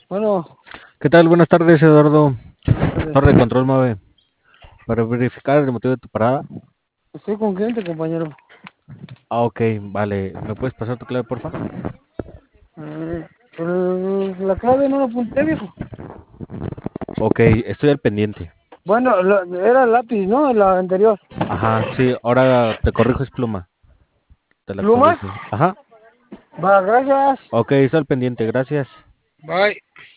Bueno, ¿Qué tal? Buenas tardes, Eduardo. tardes. Torre de control 9. Para verificar el motivo de tu parada. Estoy con cliente, compañero. Ok, vale. ¿Me puedes pasar tu clave, porfa? Eh, la clave no la apunté, viejo. Ok, estoy al pendiente. Bueno, era lápiz, ¿no? La anterior. Ajá, sí, ahora te corrijo, es pluma. Te la ¿Plumas? corrijo. Ajá, Va, gracias. ok, estoy al pendiente, gracias. Bye.